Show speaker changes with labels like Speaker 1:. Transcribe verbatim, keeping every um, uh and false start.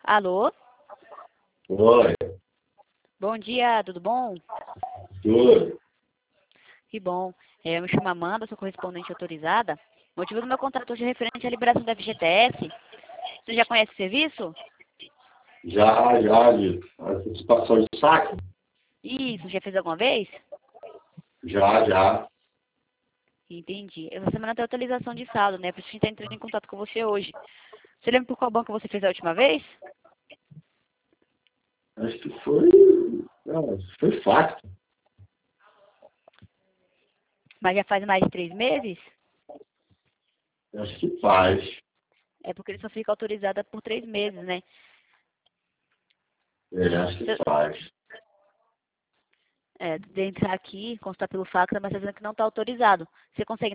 Speaker 1: Alô?
Speaker 2: Oi,
Speaker 1: Bom dia, tudo bom?
Speaker 2: tudo.
Speaker 1: Que bom. É, eu me chamo Amanda, sou correspondente autorizada. O motivo do meu contrato hoje é referente à liberação da F G T S. Você já conhece o serviço?
Speaker 2: Já, já, de antecipação de saque?
Speaker 1: Isso, já fez alguma vez?
Speaker 2: Já, já.
Speaker 1: Entendi. Essa semana tem atualização de saldo, né? Por isso a gente está entrando em contato com você hoje. Você lembra por qual banco você fez a última vez?
Speaker 2: Acho que foi. Não, foi facto.
Speaker 1: Mas já faz mais de três meses?
Speaker 2: Acho que faz.
Speaker 1: É porque ele só fica autorizada por três meses, né?
Speaker 2: É, acho que
Speaker 1: Se-
Speaker 2: faz.
Speaker 1: É, de entrar aqui, constar pelo FACRA, mas tá dizendo que não está autorizado. Você consegue